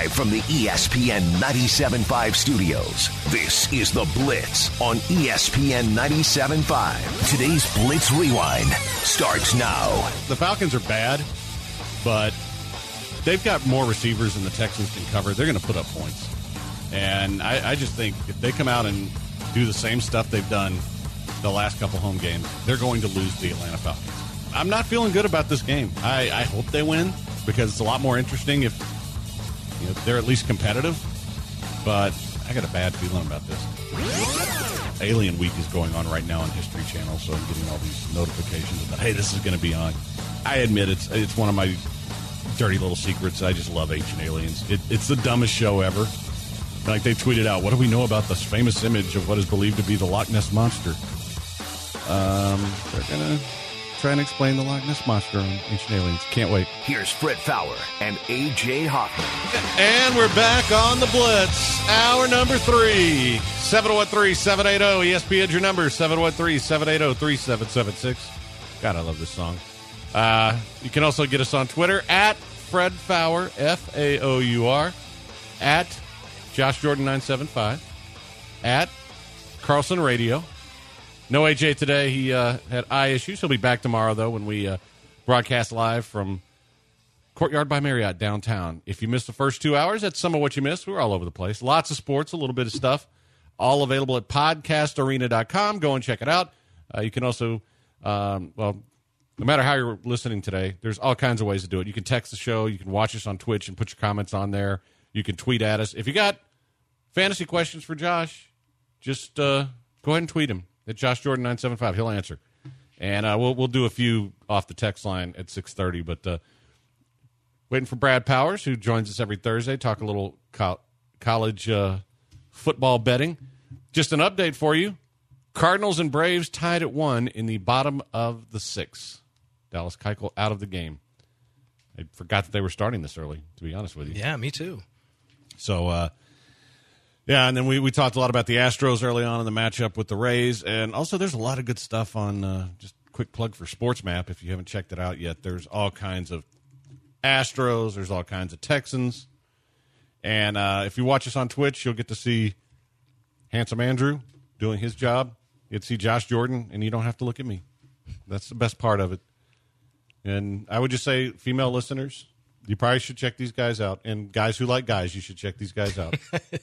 Live from the ESPN 97.5 studios, this is The Blitz on ESPN 97.5. Today's Blitz Rewind starts now. The Falcons are bad, but they've got more receivers than the Texans can cover. They're going to put up points. And I just think if they come out and do the same stuff they've done the last couple home games, they're going to lose the Atlanta Falcons. I'm not feeling good about this game. I hope they win because it's a lot more interesting if they're at least competitive. But I got a bad feeling about this. Alien Week is going on right now on History Channel, so I'm getting all these notifications about, hey, this is going to be on. I admit it's one of my dirty little secrets. I just love Ancient Aliens. It's the dumbest show ever. Like they tweeted out, what do we know about this famous image of what is believed to be the Loch Ness Monster? They're going to try and explain the Loch Ness Monster on Ancient Aliens. Can't wait. Here's Fred Fowler and A.J. Hoffman. And we're back on the Blitz. Hour number 3. 713-780. ESPN's your number. 713-780-3776. God, I love this song. You can also get us on Twitter at Fred Fowler, F-A-O-U-R, at Josh Jordan 975, at Carlson Radio. No AJ today. He had eye issues. He'll be back tomorrow, though, when we broadcast live from Courtyard by Marriott downtown. If you missed the first 2 hours, that's some of what you missed. We were all over the place. Lots of sports, a little bit of stuff. All available at podcastarena.com. Go and check it out. You can also, no matter how you're listening today, there's all kinds of ways to do it. You can text the show. You can watch us on Twitch and put your comments on there. You can tweet at us. If you got fantasy questions for Josh, just go ahead and tweet him at Josh Jordan 975. He'll answer. And we'll do a few off the text line at 6:30. But waiting for Brad Powers, who joins us every Thursday, talk a little college football betting. Just an update for you. Cardinals and Braves tied at 1 in the bottom of the 6th. Dallas Keuchel out of the game. I forgot that they were starting this early, to be honest with you. Yeah, me too. So, and then we talked a lot about the Astros early on in the matchup with the Rays. And also there's a lot of good stuff on, just quick plug for SportsMap. If you haven't checked it out yet, there's all kinds of Astros. There's all kinds of Texans. And if you watch us on Twitch, you'll get to see Handsome Andrew doing his job. You'd see Josh Jordan, and you don't have to look at me. That's the best part of it. And I would just say, female listeners, you probably should check these guys out. And guys who like guys, you should check these guys out.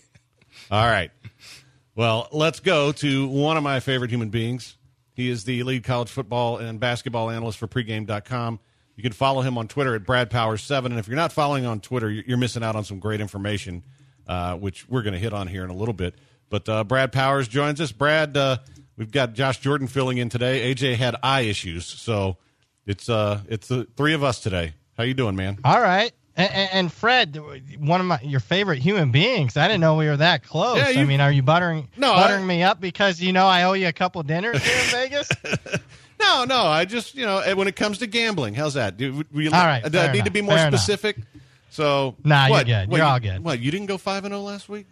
All right. Well, let's go to one of my favorite human beings. He is the lead college football and basketball analyst for pregame.com. You can follow him on Twitter at BradPowers7. And if you're not following on Twitter, you're missing out on some great information, which we're going to hit on here in a little bit. But Brad Powers joins us. Brad, we've got Josh Jordan filling in today. AJ had eye issues, so it's the three of us today. How you doing, man? All right. And Fred, one of your favorite human beings. I didn't know we were that close. Yeah, I mean, are you buttering me up because I owe you a couple dinners here in Vegas? No. I just when it comes to gambling, how's that? Do I need to be more specific? So you're good. You're all good. What? You didn't go 5-0 last week?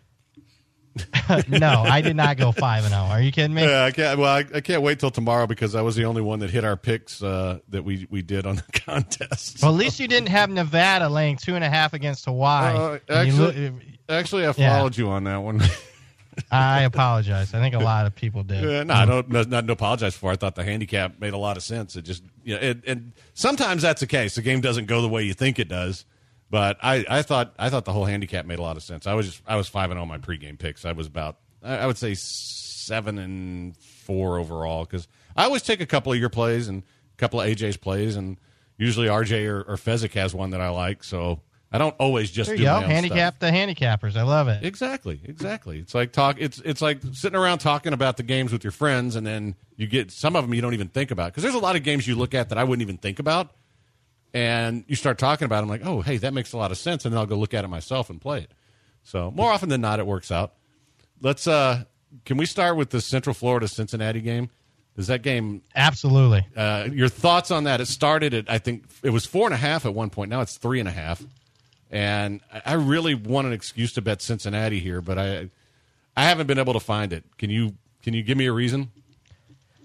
No, I did not go 5-0. Are you kidding me? Yeah, I can't wait till tomorrow because I was the only one that hit our picks that we did on the contest. Well, at least you didn't have Nevada laying 2.5 against Hawaii. Actually, I followed you on that one. I apologize. I think a lot of people did. I don't nothing to apologize for. I thought the handicap made a lot of sense. It just and sometimes that's the case. The game doesn't go the way you think it does. But I thought the whole handicap made a lot of sense. I was 5-0 on my pregame picks. I was about I would say 7-4 overall because I always take a couple of your plays and a couple of AJ's plays, and usually RJ or Fezzik has one that I like. So I don't always just do my own handicap stuff. The handicappers. I love it. Exactly. It's like It's like sitting around talking about the games with your friends, and then you get some of them you don't even think about because there's a lot of games you look at that I wouldn't even think about. And you start talking about it, I'm like, oh, hey, that makes a lot of sense, and then I'll go look at it myself and play it. So more often than not, it works out. Let's can we start with the Central Florida Cincinnati game? Does that game absolutely? Your thoughts on that? It started at I think it was 4.5 at one point. Now it's 3.5, and I really want an excuse to bet Cincinnati here, but I haven't been able to find it. Can you give me a reason?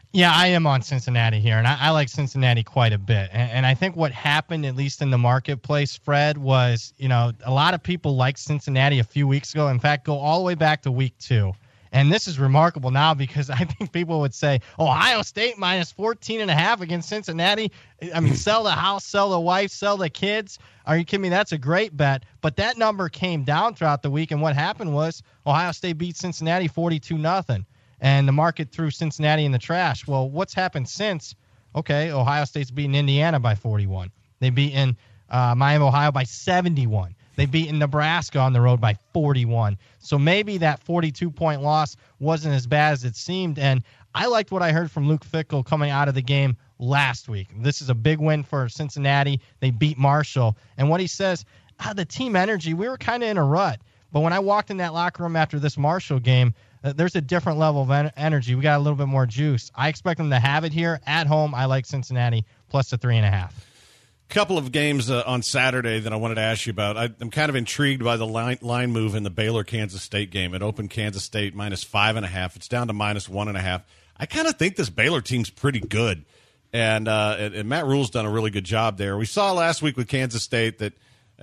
Yeah, I am on Cincinnati here, and I like Cincinnati quite a bit. And I think what happened, at least in the marketplace, Fred, was, a lot of people liked Cincinnati a few weeks ago. In fact, go all the way back to week 2. And this is remarkable now because I think people would say, Ohio State minus 14.5 against Cincinnati. I mean, sell the house, sell the wife, sell the kids. Are you kidding me? That's a great bet. But that number came down throughout the week, and what happened was Ohio State beat Cincinnati 42-0. And the market threw Cincinnati in the trash. Well, what's happened since? Okay, Ohio State's beaten Indiana by 41. They've beaten Miami, Ohio by 71. They've beaten Nebraska on the road by 41. So maybe that 42-point loss wasn't as bad as it seemed. And I liked what I heard from Luke Fickell coming out of the game last week. This is a big win for Cincinnati. They beat Marshall. And what he says, the team energy, we were kind of in a rut. But when I walked in that locker room after this Marshall game, there's a different level of energy. We got a little bit more juice. I expect them to have it here. At home, I like Cincinnati plus the 3.5. Couple of games on Saturday that I wanted to ask you about. I'm kind of intrigued by the line move in the Baylor-Kansas State game. It opened Kansas State minus 5.5. It's down to minus 1.5. I kind of think this Baylor team's pretty good, and Matt Rule's done a really good job there. We saw last week with Kansas State that,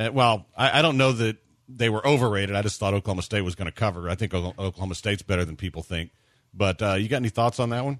I don't know that they were overrated. I just thought Oklahoma State was going to cover. I think Oklahoma State's better than people think. But you got any thoughts on that one?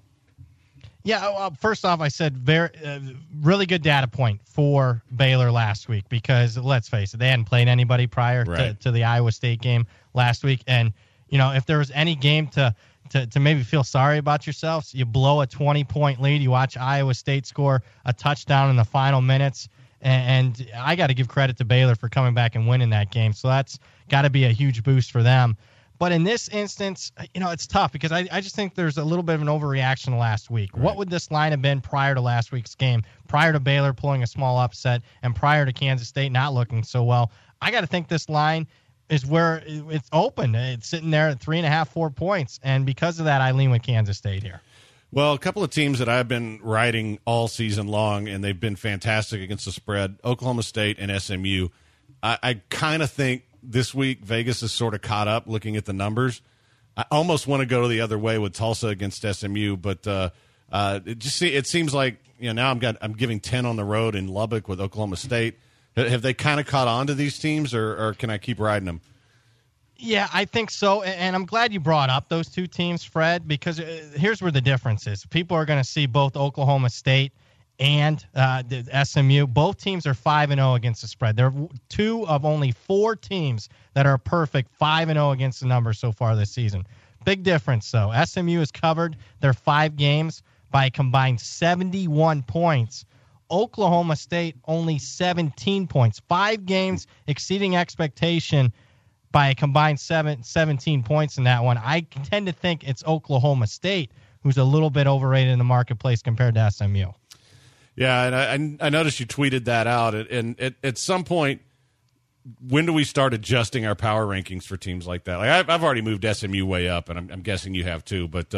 Yeah, first off, I said really good data point for Baylor last week because, let's face it, they hadn't played anybody prior to the Iowa State game last week. And, if there was any game to maybe feel sorry about yourselves, you blow a 20-point lead, you watch Iowa State score a touchdown in the final minutes, and I got to give credit to Baylor for coming back and winning that game. So that's got to be a huge boost for them. But in this instance, it's tough because I just think there's a little bit of an overreaction last week. Right. What would this line have been prior to last week's game, prior to Baylor pulling a small upset, and prior to Kansas State not looking so well? I got to think this line is where it's open. It's sitting there at 3.5, 4 points. And because of that, I lean with Kansas State here. Well, a couple of teams that I've been riding all season long, and they've been fantastic against the spread, Oklahoma State and SMU. I kind of think this week Vegas is sort of caught up looking at the numbers. I almost want to go the other way with Tulsa against SMU, but it seems like now I'm giving 10 on the road in Lubbock with Oklahoma State. Have they kind of caught on to these teams, or can I keep riding them? Yeah, I think so, and I'm glad you brought up those two teams, Fred, because here's where the difference is. People are going to see both Oklahoma State and the SMU. Both teams are 5-0 against the spread. They're two of only 4 teams that are perfect 5-0 against the number so far this season. Big difference, though. SMU has covered their 5 games by a combined 71 points. Oklahoma State only 17 points. 5 games exceeding expectation by a combined 17 points in that one. I tend to think it's Oklahoma State who's a little bit overrated in the marketplace compared to SMU. Yeah, and I noticed you tweeted that out. And at some point, when do we start adjusting our power rankings for teams like that? Like I've already moved SMU way up, and I'm guessing you have too. But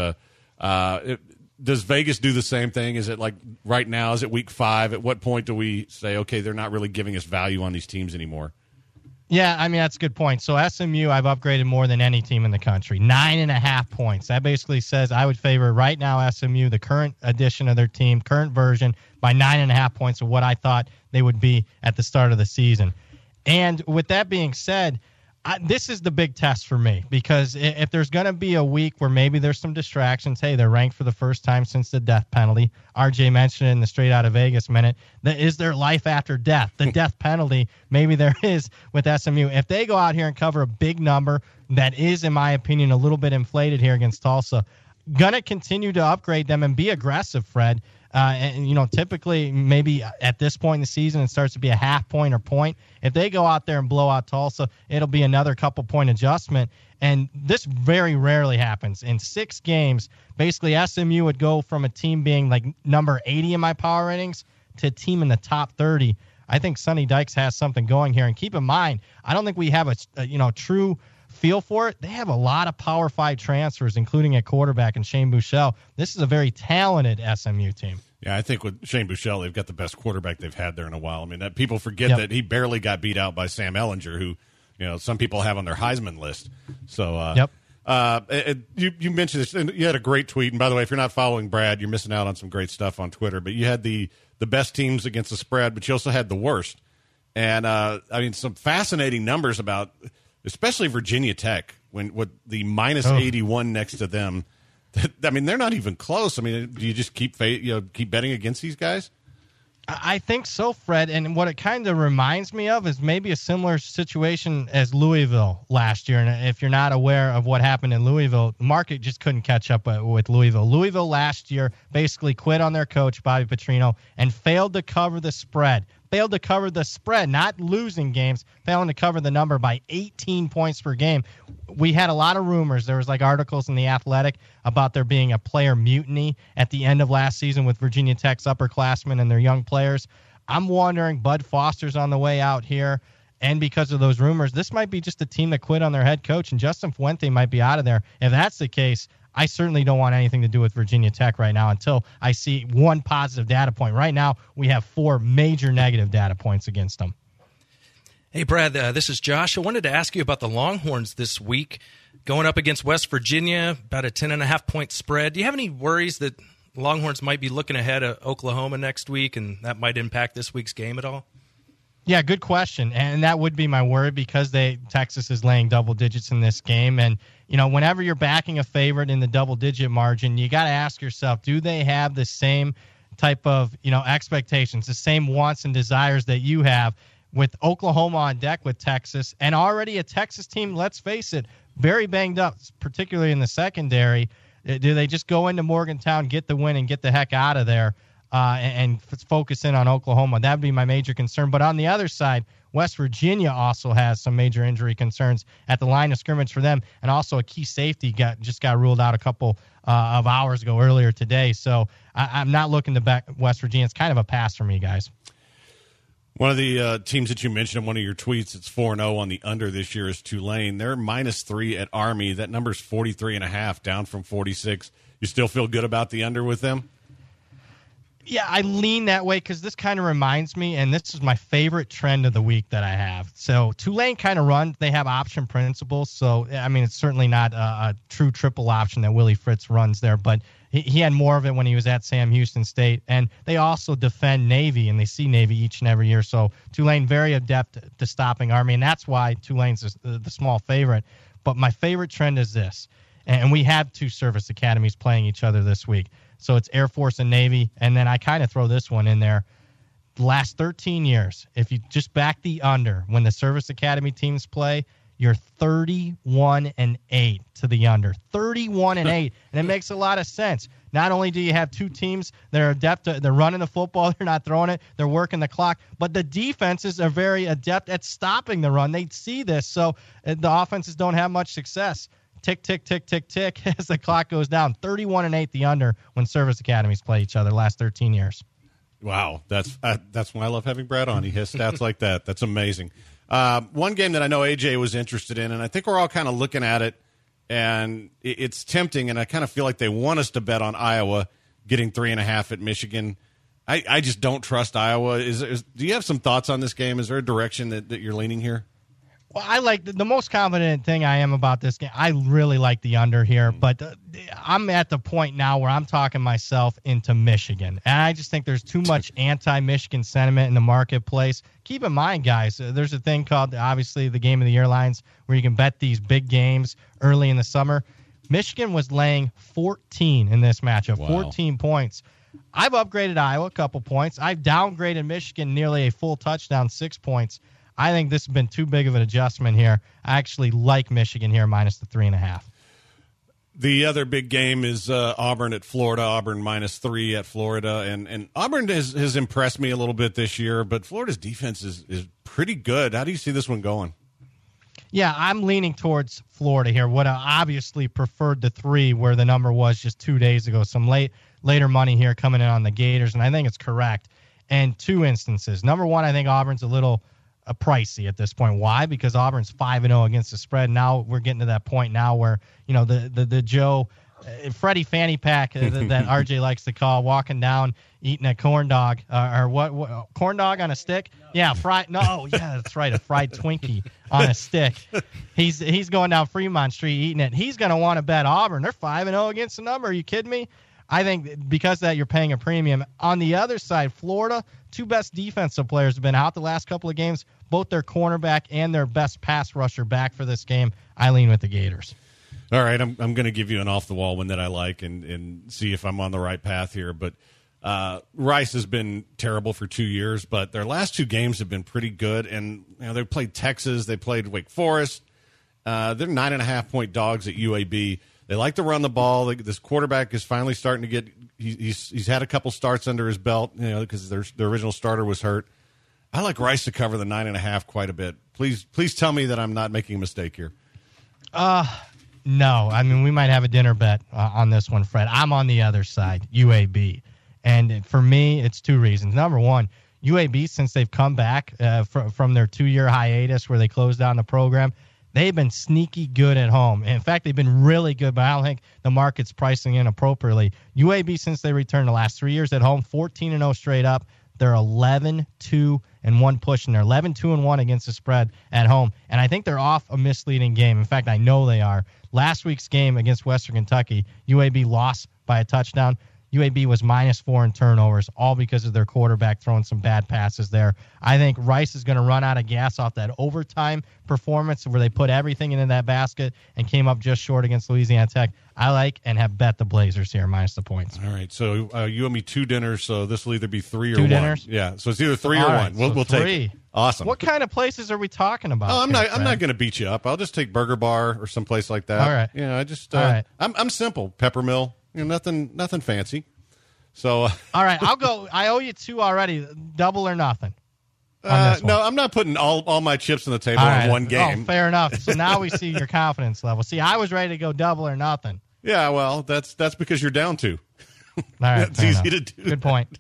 does Vegas do the same thing? Is it like right now? Is it week 5? At what point do we say, okay, they're not really giving us value on these teams anymore? Yeah, I mean, that's a good point. So SMU, I've upgraded more than any team in the country. 9.5 points. That basically says I would favor right now SMU, the current edition of their team, current version, by 9.5 points of what I thought they would be at the start of the season. And with that being said, this is the big test for me because if there's going to be a week where maybe there's some distractions, hey, they're ranked for the first time since the death penalty. RJ mentioned it in the Straight Outta Vegas minute. Is there life after death? The death penalty, maybe there is with SMU. If they go out here and cover a big number that is, in my opinion, a little bit inflated here against Tulsa, going to continue to upgrade them and be aggressive, Fred. And typically maybe at this point in the season, it starts to be a half point or point. If they go out there and blow out Tulsa, it'll be another couple point adjustment. And this very rarely happens. In 6 games, basically SMU would go from a team being like number 80 in my power ratings to a team in the top 30. I think Sonny Dykes has something going here. And keep in mind, I don't think we have a true feel for it. They have a lot of Power 5 transfers, including at quarterback and Shane Buechele. This is a very talented SMU team. Yeah, I think with Shane Buechele, they've got the best quarterback they've had there in a while. I mean, that people forget that he barely got beat out by Sam Ehlinger, who some people have on their Heisman list. So, You mentioned this, and you had a great tweet. And by the way, if you're not following Brad, you're missing out on some great stuff on Twitter. But you had the best teams against the spread, but you also had the worst. And some fascinating numbers about, especially Virginia Tech, with the minus 81 next to them. They're not even close. Do you just keep betting against these guys? I think so, Fred. And what it kind of reminds me of is maybe a similar situation as Louisville last year. And if you're not aware of what happened in Louisville, the market just couldn't catch up with Louisville. Louisville last year basically quit on their coach, Bobby Petrino, and failed to cover the spread. Not losing games, failing to cover the number by 18 points per game. We had a lot of rumors. There was articles in The Athletic about there being a player mutiny at the end of last season with Virginia Tech's upperclassmen and their young players. I'm wondering, Bud Foster's on the way out here, and because of those rumors, this might be just a team that quit on their head coach, and Justin Fuente might be out of there. If that's the case, I certainly don't want anything to do with Virginia Tech right now until I see one positive data point. Right now, we have 4 major negative data points against them. Hey, Brad, this is Josh. I wanted to ask you about the Longhorns this week, going up against West Virginia, about a 10.5-point spread. Do you have any worries that Longhorns might be looking ahead of Oklahoma next week, and that might impact this week's game at all? Yeah, good question. And that would be my worry because Texas is laying double digits in this game. And, whenever you're backing a favorite in the double-digit margin, you got to ask yourself, do they have the same type of, expectations, the same wants and desires that you have with Oklahoma on deck with Texas, and already a Texas team, let's face it, very banged up, particularly in the secondary. Do they just go into Morgantown, get the win, and get the heck out of there and focus in on Oklahoma? That would be my major concern. But on the other side, West Virginia also has some major injury concerns at the line of scrimmage for them, and also a key safety just got ruled out a couple of hours ago earlier today. So I'm not looking to back West Virginia. It's kind of a pass for me, guys. One of the teams that you mentioned in one of your tweets, it's 4-0 on the under this year, is Tulane. They're -3 at Army. That number's 43.5, down from 46. You still feel good about the under with them? Yeah, I lean that way because this kind of reminds me, and this is my favorite trend of the week that I have. So Tulane kind of runs, they have option principles. So, it's certainly not a true triple option that Willie Fritz runs there, but he had more of it when he was at Sam Houston State. And they also defend Navy, and they see Navy each and every year. So Tulane very adept to stopping Army, and that's why Tulane's the small favorite. But my favorite trend is this, and we have 2 service academies playing each other this week. So it's Air Force and Navy, and then I kind of throw this one in there. The last 13 years, if you just back the under, when the Service Academy teams play, you're 31-8 to the under. 31-8, and it makes a lot of sense. Not only do you have 2 teams that are adept, they're running the football, they're not throwing it, they're working the clock, but the defenses are very adept at stopping the run. They see this, so the offenses don't have much success. Tick, tick, tick, tick, tick as the clock goes down. 31-8 the under when service academies play each other the last 13 years. Wow, that's why I love having Brad on. He has stats like that. That's amazing. One game that I know AJ was interested in, and I think we're all kind of looking at it, and it's tempting, and I kind of feel like they want us to bet on Iowa getting 3.5 at Michigan. I just don't trust Iowa. Do you have some thoughts on this game? Is there a direction that you're leaning here? Well, I like the most confident thing I am about this game. I really like the under here, but I'm at the point now where I'm talking myself into Michigan. And I just think there's too much anti-Michigan sentiment in the marketplace. Keep in mind, guys, there's a thing called, obviously, the Game of the Year lines where you can bet these big games early in the summer. Michigan was laying 14 in this matchup, wow. 14 points. I've upgraded Iowa a couple points. I've downgraded Michigan nearly a full touchdown, 6 points. I think this has been too big of an adjustment here. I actually like Michigan here minus the 3.5. The other big game is Auburn at Florida. Auburn -3 at Florida. And Auburn has impressed me a little bit this year, but Florida's defense is pretty good. How do you see this one going? Yeah, I'm leaning towards Florida here. Would have obviously preferred the 3 where the number was just 2 days ago. Some later money here coming in on the Gators, and I think it's correct. And 2 instances. Number 1, I think Auburn's a little pricey at this point. Why? Because Auburn's 5-0 against the spread. Now we're getting to that point now where, the Joe Freddie Fanny Pack that RJ likes to call, walking down, eating a corn dog or what corn dog on a stick? Yeah, fried. No, yeah, that's right, a fried Twinkie on a stick. He's going down Fremont Street eating it. He's going to want to bet Auburn. They're 5-0 against the number. Are you kidding me? I think because of that, you're paying a premium. On the other side, Florida, two best defensive players have been out the last couple of games. Both their cornerback and their best pass rusher back for this game. I lean with the Gators. All right, I'm going to give you an off-the-wall one that I like and see if I'm on the right path here. But Rice has been terrible for 2 years, but their last two games have been pretty good. And they played Texas. They played Wake Forest. They're 9.5-point dogs at UAB. They like to run the ball. This quarterback is finally starting to get he's had a couple starts under his belt, because their original starter was hurt. I like Rice to cover the 9.5 quite a bit. Please tell me that I'm not making a mistake here. No. I mean, we might have a dinner bet on this one, Fred. I'm on the other side, UAB. And for me, it's two reasons. Number one, UAB, since they've come back from their 2-year hiatus where they closed down the program, they've been sneaky good at home. In fact, they've been really good, but I don't think the market's pricing in appropriately. UAB, since they returned the last 3 years at home, 14-0 straight up. They're 11-2-1 pushing. They're 11-2-1 against the spread at home. And I think they're off a misleading game. In fact, I know they are. Last week's game against Western Kentucky, UAB lost by a touchdown. UAB was -4 in turnovers, all because of their quarterback throwing some bad passes there. I think Rice is going to run out of gas off that overtime performance where they put everything into that basket and came up just short against Louisiana Tech. I like and have bet the Blazers here minus the points. All right, so you owe me 2 dinners, so this will either be 3 or 1. 2 dinners? Yeah, so it's either 3 or 1. We'll take it. Awesome. What kind of places are we talking about? Oh, I'm not going to beat you up. I'll just take Burger Bar or someplace like that. All right. I just All right. I'm simple. Peppermill. Nothing fancy. So all right, I'll go. I owe you 2 already. Double or nothing. No, I'm not putting all my chips on the table in one game. Oh, fair enough. So now we see your confidence level. See, I was ready to go double or nothing. Yeah, well, that's because you're down 2. All right, it's easy to do. Good point.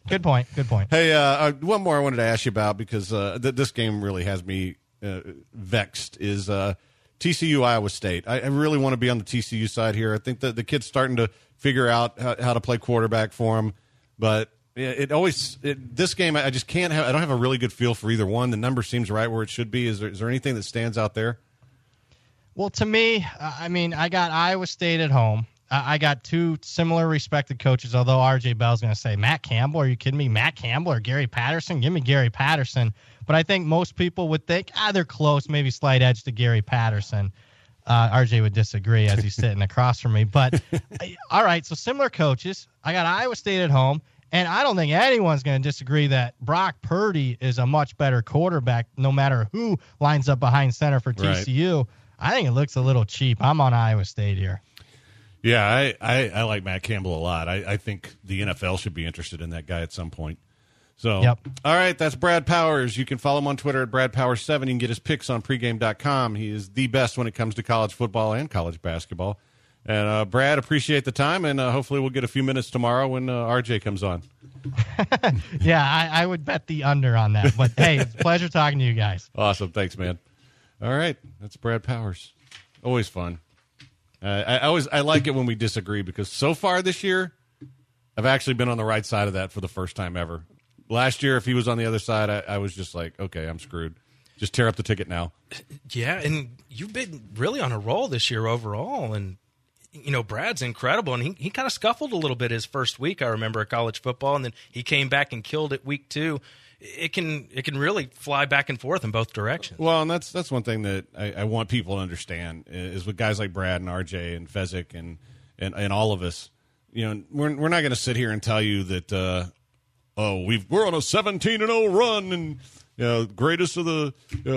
Hey, one more I wanted to ask you about because this game really has me vexed is TCU Iowa State. I really want to be on the TCU side here. I think that the kid's starting to figure out how to play quarterback for him, but this game I just can't have. I don't have a really good feel for either one. The number seems right where it should be. Is there anything that stands out there? Well, to me, I got Iowa State at home. I got 2 similar respected coaches, although R.J. Bell's going to say, Matt Campbell, are you kidding me? Matt Campbell or Gary Patterson? Give me Gary Patterson. But I think most people would think, they're close, maybe slight edge to Gary Patterson. RJ would disagree as he's sitting across from me. But, all right, so similar coaches. I got Iowa State at home, and I don't think anyone's going to disagree that Brock Purdy is a much better quarterback no matter who lines up behind center for TCU. Right. I think it looks a little cheap. I'm on Iowa State here. Yeah, I like Matt Campbell a lot. I think the NFL should be interested in that guy at some point. So, yep. All right, that's Brad Powers. You can follow him on Twitter at BradPowers7. You can get his picks on pregame.com. He is the best when it comes to college football and college basketball. And, Brad, appreciate the time, and hopefully we'll get a few minutes tomorrow when RJ comes on. Yeah, I would bet the under on that. But, hey, it's a pleasure talking to you guys. Awesome. Thanks, man. All right, that's Brad Powers. Always fun. I like it when we disagree because so far this year, I've actually been on the right side of that for the first time ever. Last year, if he was on the other side, I was just like, okay, I'm screwed. Just tear up the ticket now. Yeah, and you've been really on a roll this year overall. And, Brad's incredible. And he kind of scuffled a little bit his first week, I remember, at college football. And then he came back and killed it week 2. It can really fly back and forth in both directions. Well, and that's one thing that I want people to understand is with guys like Brad and RJ and Fezzik and all of us, we're not going to sit here and tell you that we're on a 17-0 run and greatest of the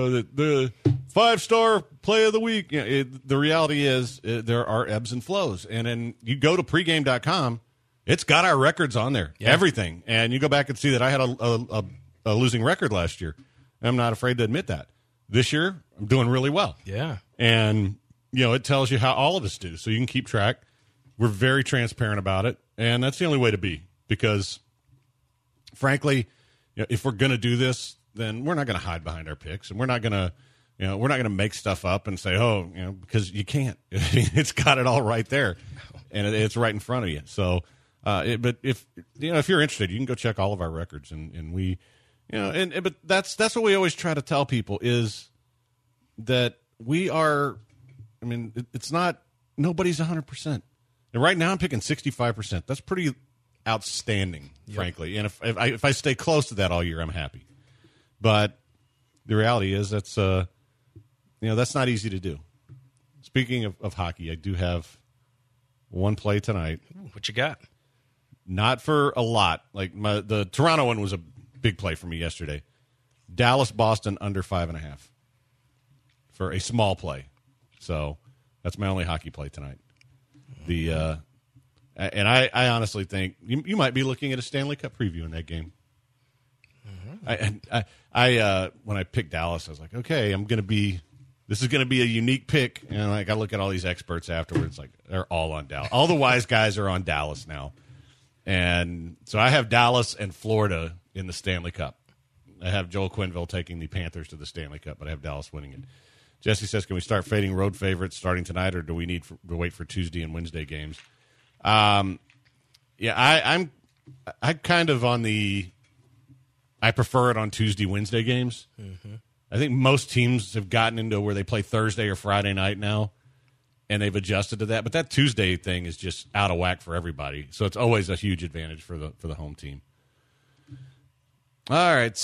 5-star play of the week. The reality is there are ebbs and flows, and then you go to pregame.com, it's got our records on there, everything, and you go back and see that I had a losing record last year. I'm not afraid to admit that. This year, I'm doing really well. Yeah. And, it tells you how all of us do. So you can keep track. We're very transparent about it. And that's the only way to be. Because, frankly, if we're going to do this, then we're not going to hide behind our picks. And we're not going to make stuff up and say, because you can't. It's got it all right there. and it's right in front of you. So, but if you're interested, you can go check all of our records, and we, but that's what we always try to tell people is that we are. I mean, it's not nobody's 100%, and right now I'm picking 65%. That's pretty outstanding, frankly. And if I stay close to that all year, I'm happy. But the reality is that's that's not easy to do. Speaking of hockey, I do have one play tonight. Ooh, what you got? Not for a lot. Like the Toronto one was a big play for me yesterday. Dallas Boston under 5.5 for a small play. So that's my only hockey play tonight. And I honestly think you might be looking at a Stanley Cup preview in that game. I when I picked Dallas, I was like, okay, this is going to be a unique pick. And like I look at all these experts afterwards, like they're all on Dallas. All the wise guys are on Dallas now. And so I have Dallas and Florida in the Stanley Cup. I have Joel Quenneville taking the Panthers to the Stanley Cup, but I have Dallas winning it. Jesse says, can we start fading road favorites starting tonight, or do we need to wait for Tuesday and Wednesday games? I'm kind of on I prefer it on Tuesday, Wednesday games. Mm-hmm. I think most teams have gotten into where they play Thursday or Friday night now, and they've adjusted to that. But that Tuesday thing is just out of whack for everybody, so it's always a huge advantage for the home team. All right,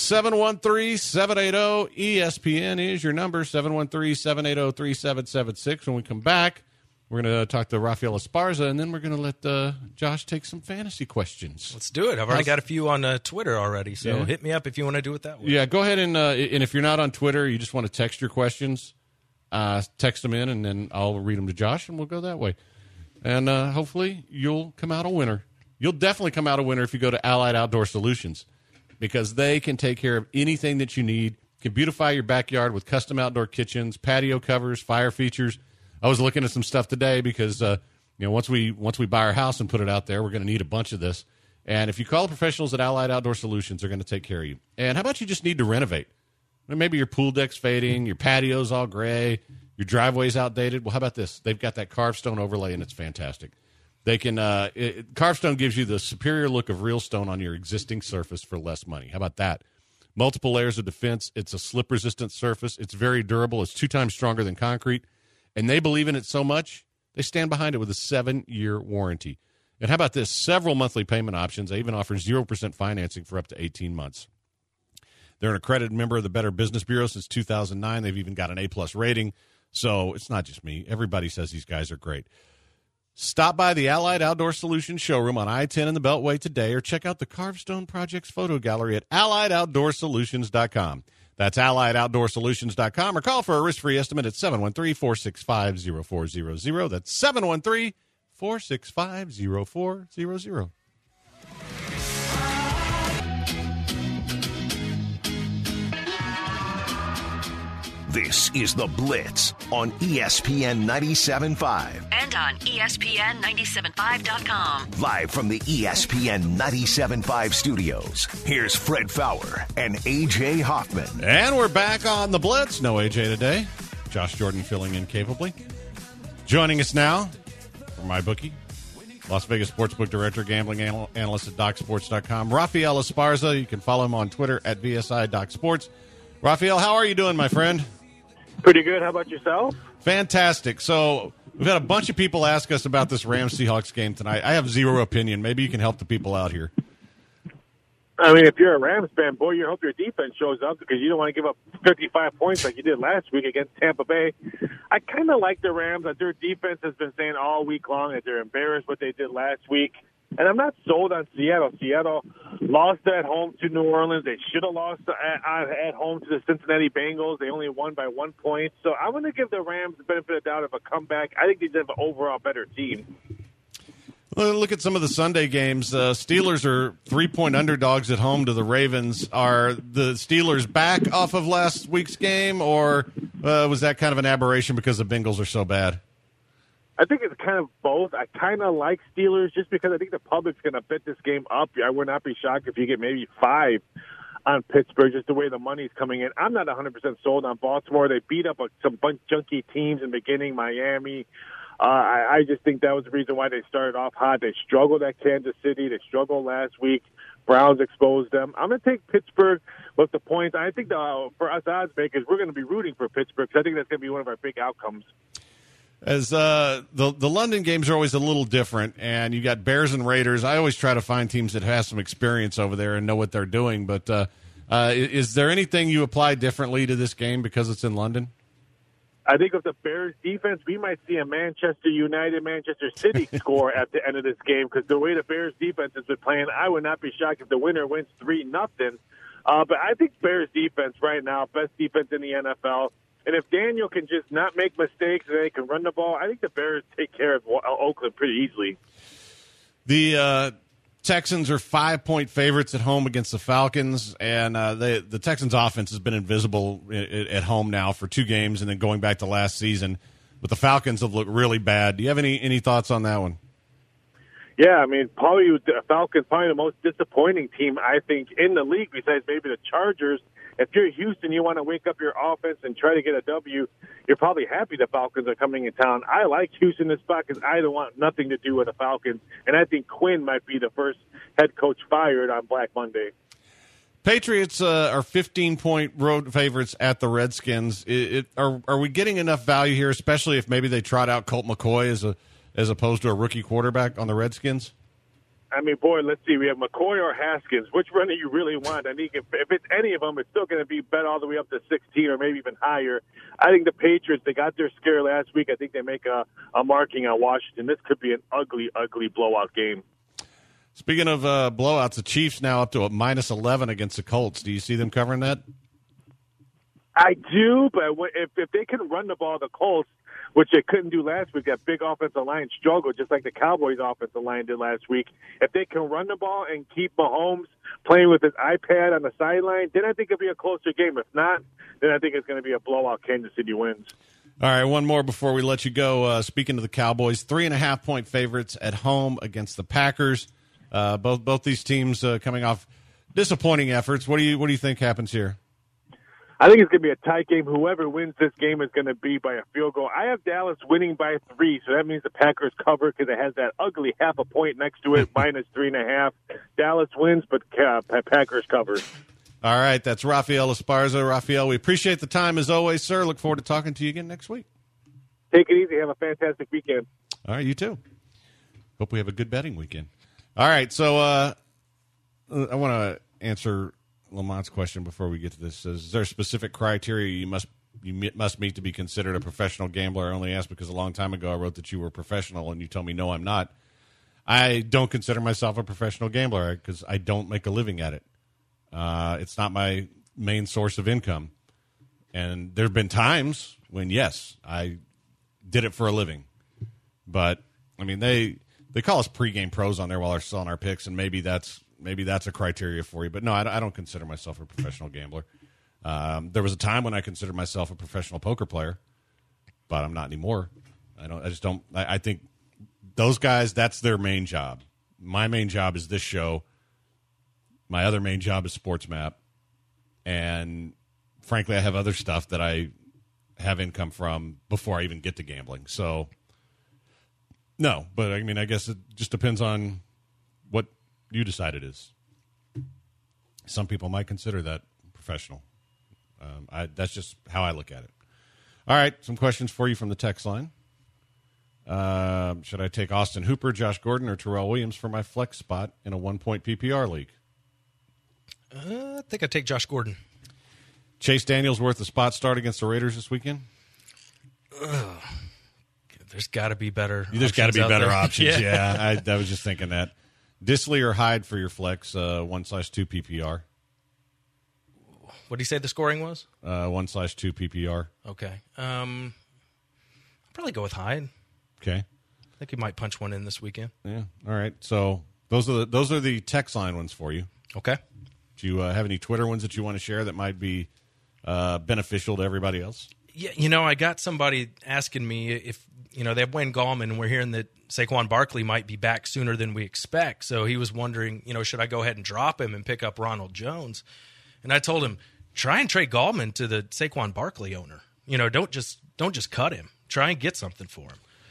713-780-ESPN is your number, 713-780-3776. When we come back, we're going to talk to Rafael Esparza, and then we're going to let Josh take some fantasy questions. Let's do it. I've already got a few on Twitter already, so hit me up if you want to do it that way. Yeah, go ahead, and if you're not on Twitter, you just want to text your questions, text them in, and then I'll read them to Josh, and we'll go that way. And hopefully you'll come out a winner. You'll definitely come out a winner if you go to Allied Outdoor Solutions, because they can take care of anything that you need, can beautify your backyard with custom outdoor kitchens, patio covers, fire features. I was looking at some stuff today because once we buy our house and put it out there, we're going to need a bunch of this. And if you call the professionals at Allied Outdoor Solutions, they're going to take care of you. And how about you just need to renovate? Maybe your pool deck's fading, your patio's all gray, your driveway's outdated. Well, how about this? They've got that carved stone overlay, and it's fantastic. They can carved stone gives you the superior look of real stone on your existing surface for less money. How about that? Multiple layers of defense. It's a slip-resistant surface. It's very durable. It's 2 times stronger than concrete. And they believe in it so much, they stand behind it with a 7-year warranty. And how about this? Several monthly payment options. They even offer 0% financing for up to 18 months. They're an accredited member of the Better Business Bureau since 2009. They've even got an A+ rating. So it's not just me. Everybody says these guys are great. Stop by the Allied Outdoor Solutions showroom on I-10 in the Beltway today, or check out the Carved Stone Project's photo gallery at AlliedOutdoorSolutions.com. That's AlliedOutdoorSolutions.com, or call for a risk-free estimate at 713-465-0400. That's 713-465-0400. This is The Blitz on ESPN 97.5. And on ESPN975.com. Live from the ESPN 97.5 studios, here's Fred Faour and A.J. Hoffman. And we're back on The Blitz. No A.J. today. Josh Jordan filling in capably. Joining us now from MyBookie, Las Vegas Sportsbook Director, Gambling Analyst at DocSports.com, Rafael Esparza. You can follow him on Twitter at VSI.DocSports. Rafael, how are you doing, my friend? Pretty good. How about yourself? Fantastic. So we've had a bunch of people ask us about this Rams-Seahawks game tonight. I have zero opinion. Maybe you can help the people out here. I mean, if you're a Rams fan, boy, you hope your defense shows up, because you don't want to give up 55 points like you did last week against Tampa Bay. I kind of like the Rams. Their defense has been saying all week long that they're embarrassed what they did last week. And I'm not sold on Seattle. Seattle lost at home to New Orleans. They should have lost at home to the Cincinnati Bengals. They only won by 1 point. So I'm going to give the Rams the benefit of the doubt of a comeback. I think they have an overall better team. Well, look at some of the Sunday games. Steelers are 3-point underdogs at home to the Ravens. Are the Steelers back off of last week's game, or was that kind of an aberration because the Bengals are so bad? I think it's kind of both. I kind of like Steelers just because I think the public's going to bet this game up. I would not be shocked if you get maybe 5 on Pittsburgh, just the way the money's coming in. I'm not 100% sold on Baltimore. They beat up some junky teams in the beginning, Miami, I just think that was the reason why they started off hot. They struggled at Kansas City. They struggled last week. Browns exposed them. I'm going to take Pittsburgh with the points. I think for us odds makers, we're going to be rooting for Pittsburgh because I think that's going to be one of our big outcomes. As the London games are always a little different, and you got Bears and Raiders. I always try to find teams that have some experience over there and know what they're doing. But is there anything you apply differently to this game because it's in London? I think with the Bears defense, we might see a Manchester United, Manchester City score at the end of this game because the way the Bears defense has been playing, I would not be shocked if the winner wins 3-0. But I think Bears defense right now, best defense in the NFL. And if Daniel can just not make mistakes and they can run the ball, I think the Bears take care of Oakland pretty easily. The Texans are 5-point favorites at home against the Falcons, and the Texans' offense has been invisible at home now for 2 games, and then going back to last season. But the Falcons have looked really bad. Do you have any thoughts on that one? Yeah, I mean, probably the Falcons probably the most disappointing team, I think, in the league besides maybe the Chargers. If you're Houston, you want to wake up your offense and try to get a W, you're probably happy the Falcons are coming in town. I like Houston this spot because I don't want nothing to do with the Falcons, and I think Quinn might be the first head coach fired on Black Monday. Patriots are 15-point road favorites at the Redskins. Are we getting enough value here, especially if maybe they trot out Colt McCoy as opposed to a rookie quarterback on the Redskins? I mean, boy, let's see. We have McCoy or Haskins. Which runner you really want? I think if it's any of them, it's still going to be bet all the way up to 16 or maybe even higher. I think the Patriots, they got their scare last week. I think they make a marking on Washington. This could be an ugly, ugly blowout game. Speaking of blowouts, the Chiefs now up to a -11 against the Colts. Do you see them covering that? I do, but if they can run the ball, the Colts, which they couldn't do last week, that big offensive line struggled, just like the Cowboys' offensive line did last week. If they can run the ball and keep Mahomes playing with his iPad on the sideline, then I think it'll be a closer game. If not, then I think it's going to be a blowout. Kansas City wins. All right, one more before we let you go. Speaking of the Cowboys, 3.5-point favorites at home against the Packers. Both these teams coming off disappointing efforts. What do you think happens here? I think it's going to be a tight game. Whoever wins this game is going to be by a field goal. I have Dallas winning by 3, so that means the Packers cover because it has that ugly half a point next to it, -3.5. Dallas wins, but Packers cover. All right, that's Rafael Esparza. Rafael, we appreciate the time as always, sir. Look forward to talking to you again next week. Take it easy. Have a fantastic weekend. All right, you too. Hope we have a good betting weekend. All right, so I want to answer Lamont's question before we get to this. Is there a specific criteria you must meet to be considered a professional gambler? I only asked because a long time ago I wrote that you were professional, and you told me, no, I'm not. I don't consider myself a professional gambler because I don't make a living at it. It's not my main source of income. And there have been times when, yes, I did it for a living. But, I mean, they call us pregame pros on there while they're selling our picks, and maybe that's a criteria for you. But no, I don't consider myself a professional gambler. There was a time when I considered myself a professional poker player, but I'm not anymore. I think those guys, that's their main job. My main job is this show. My other main job is SportsMap. And frankly, I have other stuff that I have income from before I even get to gambling. So, no. But, I mean, I guess it just depends on what you decide it is. Some people might consider that professional. That's just how I look at it. All right, some questions for you from the text line. Should I take Austin Hooper, Josh Gordon, or Terrell Williams for my flex spot in a 1-point PPR league? I think I'd take Josh Gordon. Chase Daniels worth a spot start against the Raiders this weekend? There's got to be better. There's got to be better options. Yeah, I was just thinking that. Disley or Hyde for your flex 1/2 PPR. What did he say the scoring was? 1/2 PPR. Okay. I'll probably go with Hyde. Okay. I think he might punch one in this weekend. Yeah. All right. So those are the text line ones for you. Okay. Do you have any Twitter ones that you want to share that might be beneficial to everybody else? Yeah, I got somebody asking me if, they have Wayne Gallman, and we're hearing that Saquon Barkley might be back sooner than we expect. So he was wondering, should I go ahead and drop him and pick up Ronald Jones? And I told him, try and trade Gallman to the Saquon Barkley owner. Don't just cut him. Try and get something for him.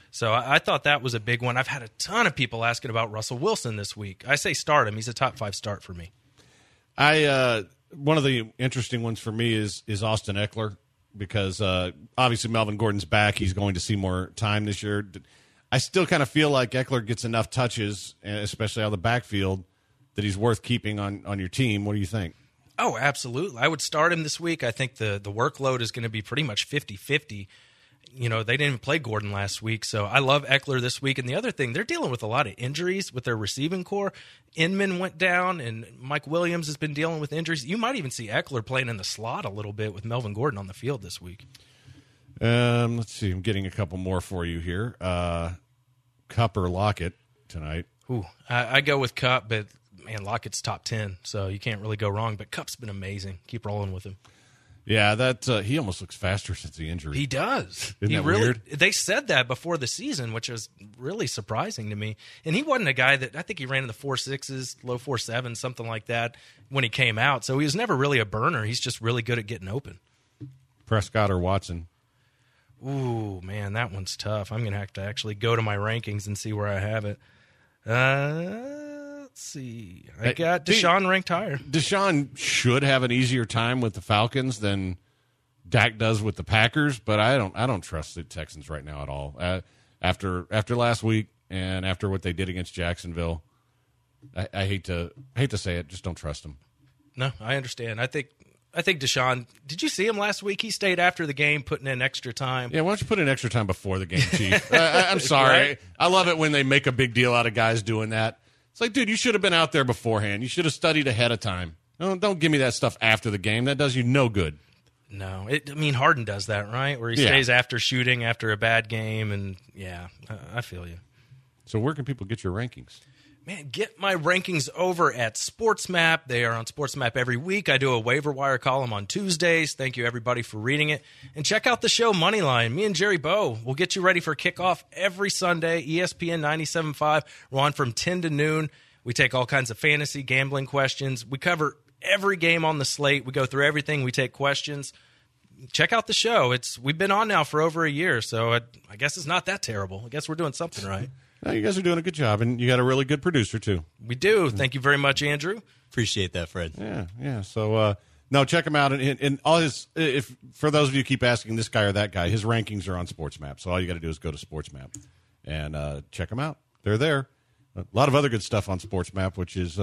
So I thought that was a big one. I've had a ton of people asking about Russell Wilson this week. I say start him. He's a top 5 start for me. One of the interesting ones for me is Austin Eckler, because obviously Melvin Gordon's back. He's going to see more time this year. I still kind of feel like Eckler gets enough touches, especially out of the backfield, that he's worth keeping on your team. What do you think? Oh, absolutely. I would start him this week. I think the workload is going to be pretty much 50-50. You know, they didn't even play Gordon last week, so I love Eckler this week. And the other thing, they're dealing with a lot of injuries with their receiving core. Inman went down, and Mike Williams has been dealing with injuries. You might even see Eckler playing in the slot a little bit with Melvin Gordon on the field this week. Let's see. I'm getting a couple more for you here. Kupp or Lockett tonight? Ooh, I go with Kupp, but, man, Lockett's top 10, so you can't really go wrong. But Kupp's been amazing. Keep rolling with him. Yeah, he almost looks faster since the injury. He does. Isn't that weird? They said that before the season, which was really surprising to me. And he wasn't a guy that, I think he ran in the 4.6s, low 4.7s, something like that when he came out. So he was never really a burner. He's just really good at getting open. Prescott or Watson? Ooh, man, that one's tough. I'm going to have to actually go to my rankings and see where I have it. Let's see. I got Deshaun ranked higher. Deshaun should have an easier time with the Falcons than Dak does with the Packers, but I don't trust the Texans right now at all. After last week and after what they did against Jacksonville, I hate to say it, just don't trust them. No, I understand. I think Deshaun, did you see him last week? He stayed after the game, putting in extra time. Yeah, why don't you put in extra time before the game, Chief? I'm sorry. Right? I love it when they make a big deal out of guys doing that. It's like, dude, you should have been out there beforehand. You should have studied ahead of time. Don't give me that stuff after the game. That does you no good. No. Harden does that, right? Where he stays after shooting after a bad game, and, yeah, I feel you. So where can people get your rankings? Man, get my rankings over at SportsMap. They are on SportsMap every week. I do a waiver wire column on Tuesdays. Thank you, everybody, for reading it. And check out the show Moneyline. Me and Jerry Bowe will get you ready for kickoff every Sunday, ESPN 97.5. We're on from 10 to noon. We take all kinds of fantasy, gambling questions. We cover every game on the slate. We go through everything. We take questions. Check out the show. We've been on now for over a year, so I guess it's not that terrible. I guess we're doing something right. No, you guys are doing a good job, and you got a really good producer, too. We do. Thank you very much, Andrew. Appreciate that, Fred. Yeah. So, no, check him out. And all his, if for those of you who keep asking this guy or that guy, his rankings are on SportsMap. So all you got to do is go to SportsMap and check them out. They're there. A lot of other good stuff on SportsMap, which is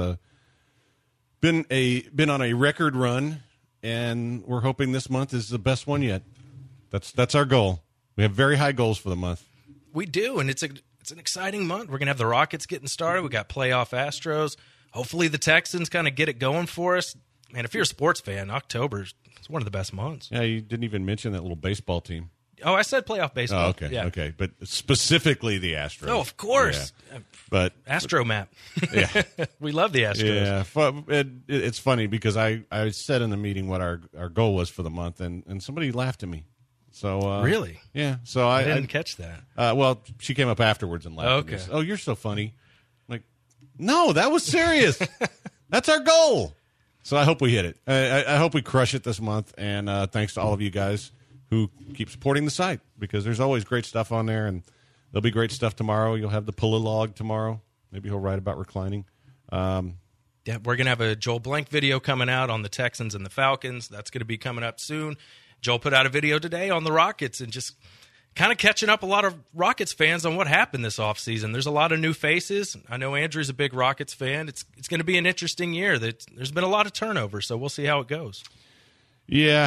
been on a record run, and we're hoping this month is the best one yet. That's our goal. We have very high goals for the month. We do, and it's an exciting month. We're going to have the Rockets getting started. We got playoff Astros. Hopefully the Texans kind of get it going for us. Man, if you're a sports fan, October's one of the best months. Yeah, you didn't even mention that little baseball team. Oh, I said playoff baseball. Oh, okay, yeah. okay. But specifically the Astros. Oh, of course. Yeah. But Astromap. Yeah. We love the Astros. Yeah, it's funny because I said in the meeting what our goal was for the month, and somebody laughed at me. So really? Yeah. So I didn't catch that. Well, she came up afterwards and laughed at me. Oh, you're so funny. I'm like, no, that was serious. That's our goal. So I hope we hit it. I hope we crush it this month. And thanks to all of you guys who keep supporting the site, because there's always great stuff on there, and there'll be great stuff tomorrow. You'll have the Pull-a-Log tomorrow. Maybe he'll write about reclining. Yeah, we're going to have a Joel Blank video coming out on the Texans and the Falcons. That's going to be coming up soon. Joel put out a video today on the Rockets and just kind of catching up a lot of Rockets fans on what happened this offseason. There's a lot of new faces. I know Andrew's a big Rockets fan. It's going to be an interesting year. There's been a lot of turnover, so we'll see how it goes. Yeah,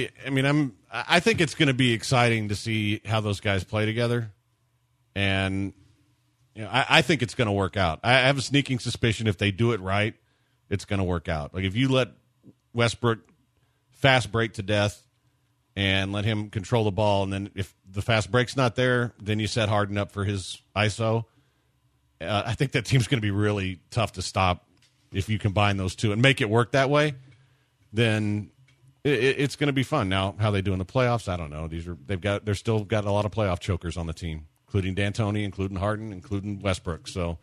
I think it's going to be exciting to see how those guys play together, and I think it's going to work out. I have a sneaking suspicion if they do it right, it's going to work out. Like if you let Westbrook fast break to death and let him control the ball, and then if the fast break's not there, then you set Harden up for his ISO. I think that team's going to be really tough to stop if you combine those two and make it work that way. Then it's going to be fun. Now, how they do in the playoffs, I don't know. They're still got a lot of playoff chokers on the team, including D'Antoni, including Harden, including Westbrook. So,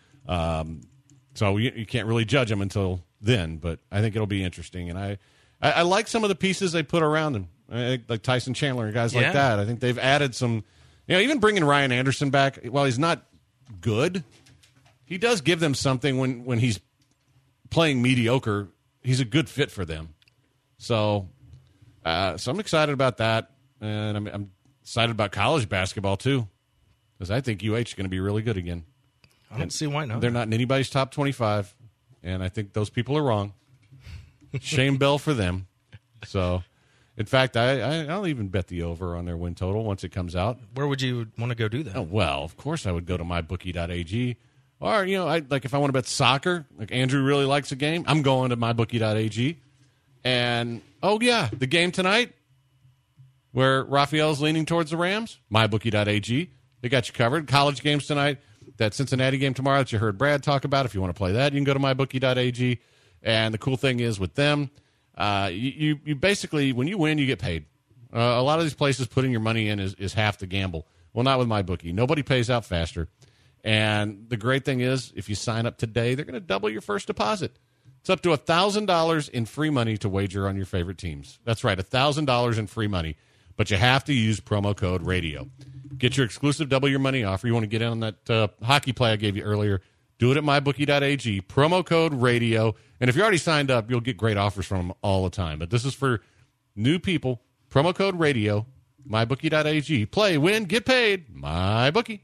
you can't really judge them until then. But I think it'll be interesting, and I like some of the pieces they put around them, like Tyson Chandler and guys like that. I think they've added some Even bringing Ryan Anderson back, while he's not good, he does give them something when he's playing mediocre. He's a good fit for them. So I'm excited about that. And I'm excited about college basketball, too, because I think UH is going to be really good again. I don't see why not. They're not in anybody's top 25, and I think those people are wrong. Shame bell for them. So, in fact, I'll even bet the over on their win total once it comes out. Where would you want to go do that? Oh, well, of course I would go to mybookie.ag. Or, if I want to bet soccer, like Andrew really likes a game, I'm going to mybookie.ag. And, the game tonight where Raphael's leaning towards the Rams, mybookie.ag. They got you covered. College games tonight, that Cincinnati game tomorrow that you heard Brad talk about. If you want to play that, you can go to mybookie.ag. And the cool thing is with them, you basically, when you win, you get paid. A lot of these places putting your money in is half the gamble. Well, not with MyBookie. Nobody pays out faster. And the great thing is, if you sign up today, they're going to double your first deposit. It's up to $1,000 in free money to wager on your favorite teams. That's right, $1,000 in free money. But you have to use promo code RADIO. Get your exclusive double your money offer. You want to get in on that hockey play I gave you earlier, do it at mybookie.ag. Promo code RADIO. And if you're already signed up, you'll get great offers from them all the time. But this is for new people. Promo code RADIO, mybookie.ag. Play, win, get paid. MyBookie.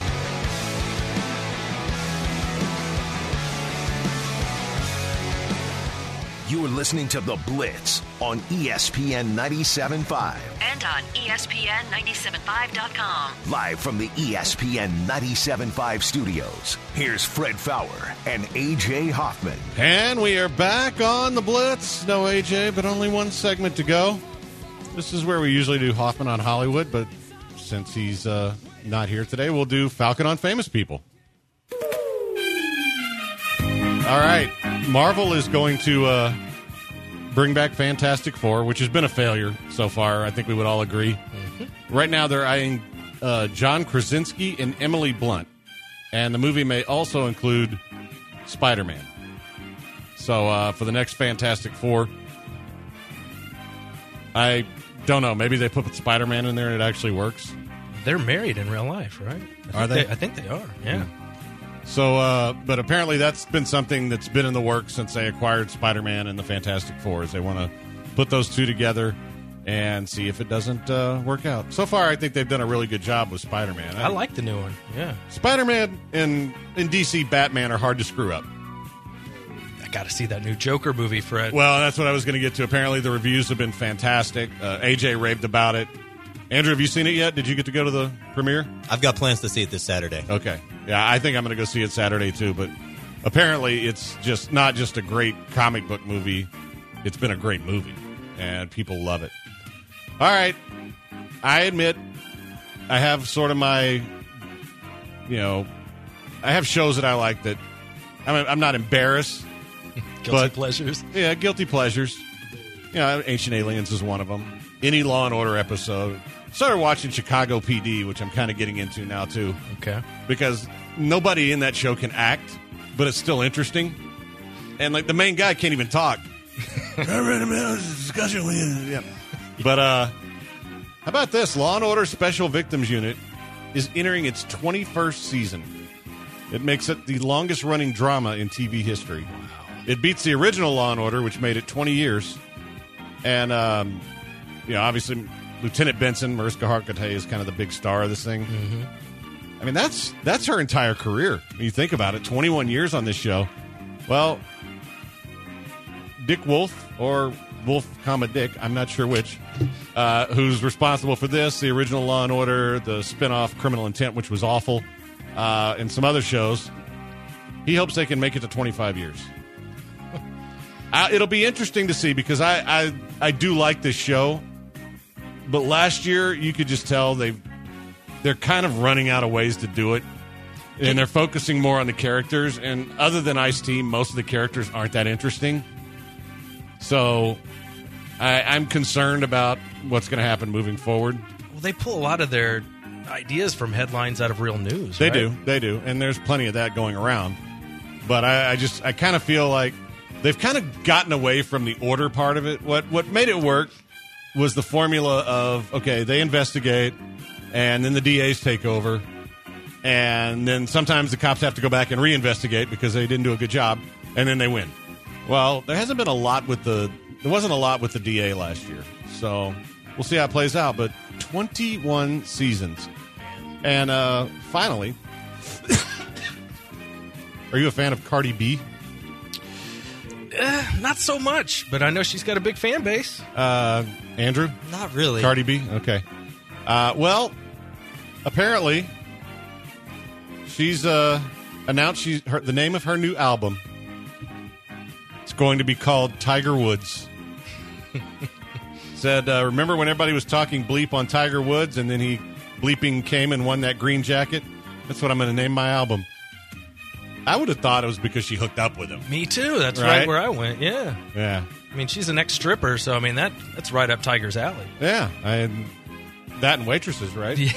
You're listening to The Blitz on ESPN 97.5. And on ESPN975.com. Live from the ESPN 97.5 studios, here's Fred Faour and A.J. Hoffman. And we are back on The Blitz. No A.J., but only one segment to go. This is where we usually do Hoffman on Hollywood, but since he's not here today, we'll do Falcon on Famous People. All right. Marvel is going to bring back Fantastic Four, which has been a failure so far. I think we would all agree. Mm-hmm. Right now, they're eyeing John Krasinski and Emily Blunt. And the movie may also include Spider-Man. So for the next Fantastic Four, I don't know. Maybe they put Spider-Man in there and it actually works. They're married in real life, right? Are they? I think they are, yeah. So, but apparently that's been something that's been in the works since they acquired Spider-Man and the Fantastic Four. Is they want to put those two together and see if it doesn't work out. So far, I think they've done a really good job with Spider-Man. I like the new one, yeah. Spider-Man and DC Batman are hard to screw up. I got to see that new Joker movie, Fred. Well, that's what I was going to get to. Apparently the reviews have been fantastic. AJ raved about it. Andrew, have you seen it yet? Did you get to go to the premiere? I've got plans to see it this Saturday. Okay. Yeah, I think I'm going to go see it Saturday, too. But apparently it's just not just a great comic book movie. It's been a great movie, and people love it. All right. I admit I have sort of my, I have shows that I like that I'm not embarrassed. Guilty pleasures? Yeah, guilty pleasures. Ancient Aliens is one of them. Any Law and Order episode. Started watching Chicago PD, which I'm kind of getting into now, too. Okay. Because nobody in that show can act, but it's still interesting. And, the main guy can't even talk. Discussion with you. Yeah. But, how about this? Law and Order Special Victims Unit is entering its 21st season. It makes it the longest-running drama in TV history. Wow. It beats the original Law and Order, which made it 20 years. And, obviously, Lieutenant Benson, Mariska Hargitay, is kind of the big star of this thing. Mm-hmm. I mean, that's her entire career. When you think about it, 21 years on this show. Well, Dick Wolf, or Wolf, Dick, I'm not sure which, who's responsible for this, the original Law and Order, the spinoff Criminal Intent, which was awful, and some other shows. He hopes they can make it to 25 years. It'll be interesting to see because I do like this show, but last year you could just tell they're kind of running out of ways to do it, and they're focusing more on the characters. And other than Ice-T, most of the characters aren't that interesting. So I'm concerned about what's going to happen moving forward. Well, they pull a lot of their ideas from headlines out of real news. They do, and there's plenty of that going around. But I kind of feel like they've kind of gotten away from the order part of it. What made it work was the formula of, okay, they investigate, and then the DAs take over, and then sometimes the cops have to go back and reinvestigate because they didn't do a good job, and then they win. Well, there wasn't a lot with the DA last year, so we'll see how it plays out. But 21 seasons, and finally, are you a fan of Cardi B? Not so much, but I know she's got a big fan base. Andrew? Not really. Cardi B? Okay. Well, apparently, she's announced the name of her new album. It's going to be called Tiger Woods. Said, remember when everybody was talking bleep on Tiger Woods and then he bleeping came and won that green jacket? That's what I'm going to name my album. I would have thought it was because she hooked up with him. Me too. That's right where I went. Yeah. Yeah. I mean, she's an ex-stripper, so I mean that's right up Tiger's alley. Yeah. That and Waitresses, right? Yeah.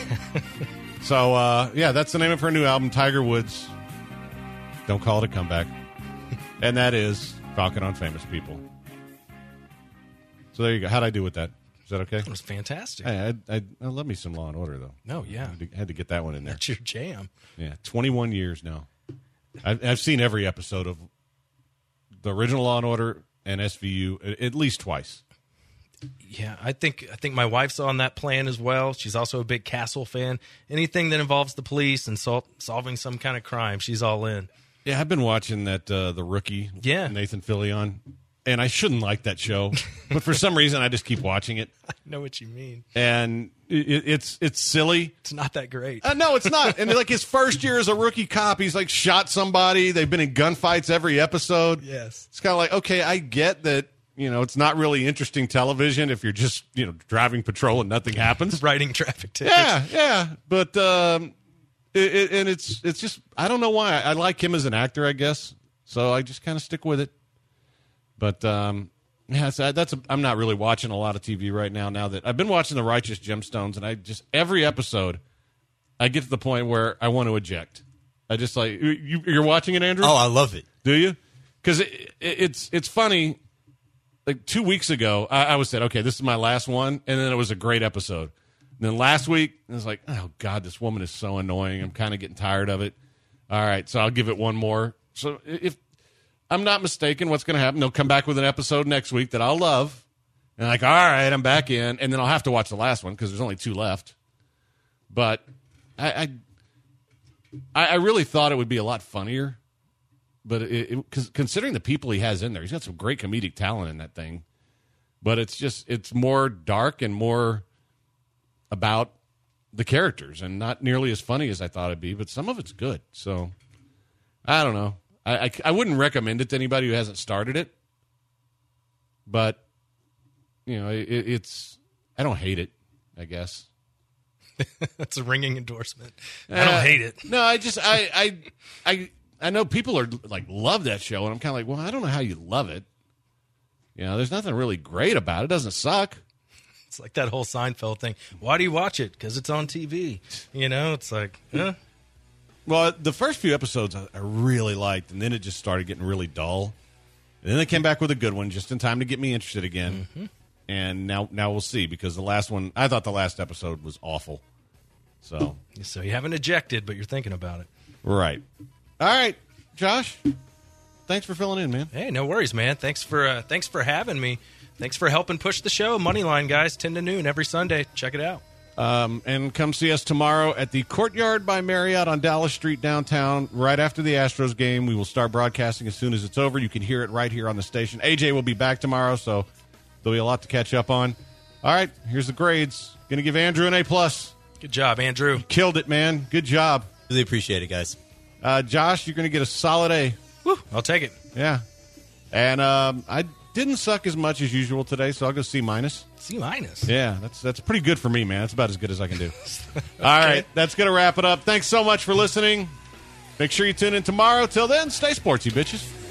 So, that's the name of her new album, Tiger Woods. Don't call it a comeback. And that is Falcon on Famous People. So there you go. How'd I do with that? Is that okay? It was fantastic. I love me some Law and Order, though. No, yeah. Had to get that one in there. That's your jam. Yeah, 21 years now. I've seen every episode of the original Law and Order and SVU at least twice. Yeah, I think my wife's on that plan as well. She's also a big Castle fan. Anything that involves the police and solving some kind of crime, she's all in. Yeah, I've been watching that The Rookie. Yeah. Nathan Fillion. And I shouldn't like that show, but for some reason I just keep watching it. I know what you mean. And it's silly. It's not that great. No, it's not. And like his first year as a rookie cop, he's like shot somebody. They've been in gunfights every episode. Yes. It's kind of like, okay, I get that, it's not really interesting television if you're just, driving patrol and nothing happens. Writing traffic tickets. Yeah. But, it's just, I don't know why. I like him as an actor, I guess. So I just kind of stick with it. But, I'm not really watching a lot of TV right now that I've been watching The Righteous Gemstones, and every episode, I get to the point where I want to eject. I just like, you're watching it, Andrew? Oh, I love it. Do you? Because it's funny. Like 2 weeks ago, I was said, okay, this is my last one, and then it was a great episode. And then last week, it was like, oh, God, this woman is so annoying. I'm kind of getting tired of it. All right, so I'll give it one more. So if I'm not mistaken, what's going to happen, they'll come back with an episode next week that I'll love. And like, all right, I'm back in. And then I'll have to watch the last one because there's only 2 left. But I really thought it would be a lot funnier. But considering the people he has in there, he's got some great comedic talent in that thing. But it's more dark and more about the characters and not nearly as funny as I thought it'd be. But some of it's good. So I don't know. I wouldn't recommend it to anybody who hasn't started it. But, it's I don't hate it, I guess. That's a ringing endorsement. I don't hate it. No, I know people are like love that show, and I'm kind of like, well, I don't know how you love it. There's nothing really great about it. It doesn't suck. It's like that whole Seinfeld thing. Why do you watch it? Because it's on TV. It's like, Well, the first few episodes I really liked, and then it just started getting really dull. And then they came back with a good one just in time to get me interested again. Mm-hmm. And now we'll see, because I thought the last episode was awful. So you haven't ejected, but you're thinking about it. Right. All right, Josh. Thanks for filling in, man. Hey, no worries, man. Thanks for having me. Thanks for helping push the show. Moneyline, guys, 10 to noon every Sunday. Check it out. And come see us tomorrow at the Courtyard by Marriott on Dallas Street downtown, right after the Astros game. We will start broadcasting as soon as it's over. You can hear it right here on the station. AJ will be back tomorrow, so there'll be a lot to catch up on. All right, here's the grades. Going to give Andrew an A+. Good job, Andrew. You killed it, man. Good job. Really appreciate it, guys. Josh, you're going to get a solid A. Woo, I'll take it. Yeah. And I didn't suck as much as usual today, so I'll go C-. C-? Yeah, that's pretty good for me, man. That's about as good as I can do. Okay. All right, that's going to wrap it up. Thanks so much for listening. Make sure you tune in tomorrow. Till then, stay sportsy, bitches.